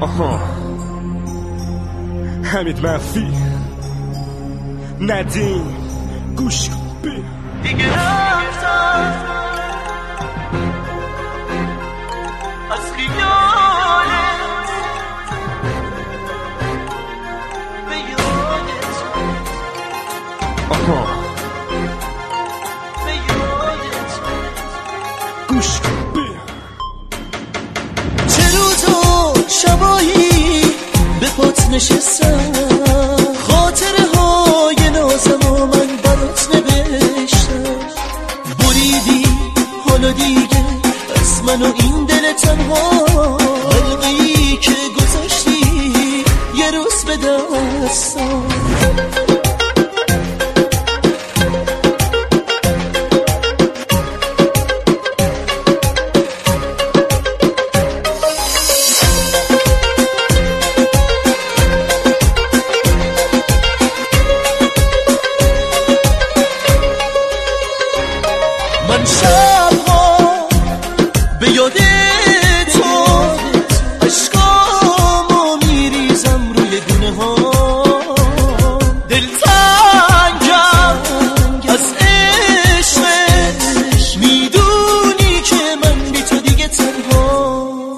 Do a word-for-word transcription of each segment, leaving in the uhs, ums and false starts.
آها حمید منفی ندیم گوش کن دیگه رفتم از خیالت به یادت آها به یادت گوش کن چه روز و شبایی به پات نشستم خاطره های نازم و من برات نوشتم بریدی حالا دیگه از من و این دل تنها حلقه‌ای که گذاشتی یه روز به دستم من شبها به یاد تو عشقامو میریزم روی گونه ها دلتنگم از عشقت میدونی که من بی تو دیگه تنها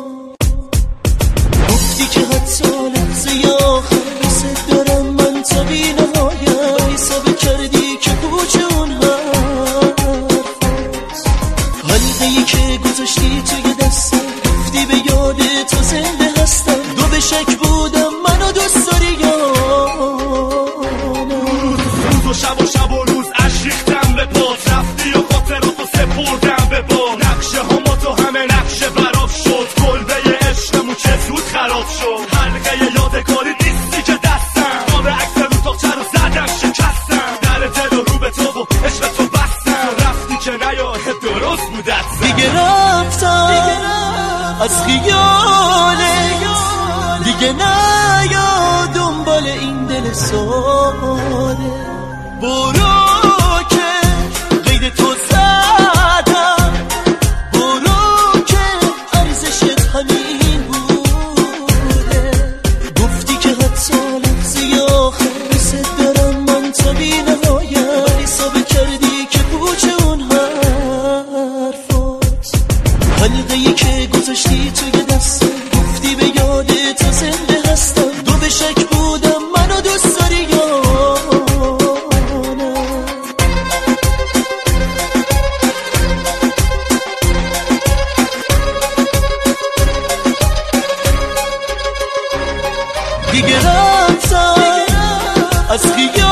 گفتی که حتی لحظه آخر دوست دارم من تا بی نهایت حساب کردی که پوچ اون حلقه‌ای که گذاشتی توی دستم گفتی به یاد تو زنده هستم دو به شک بودم منو دوست داری یا نه روز و شب و شب و روز عشق ریختم به پات رفتی و خاطراتو سپردم به باد نقشه ها ما تو همه نقشه براب شد کلبه عشقمون چه زود خراب شد حلقه یادگاری نیستی که دستم آب عکس رو تاقچه رو زدم شکستم در دل و رو به تو و عشق تو بستم رفتی که نیاه درست بودت دیگه رفتم از خیالت دیگه نیا دنبال این دل ساده برو که قید تو زدم برو که ارزشت همین بوده گفتی که حتی لحظه آخر دوست دارم من تا بی نهایت حساب کردی که پوچ اون حرفات حلقه‌ای که گذاشتی توی دستم گفتی به یاد تو زنده هستم دو به شک بودم منو دوست داری یا نه دیگه رفتم از خیال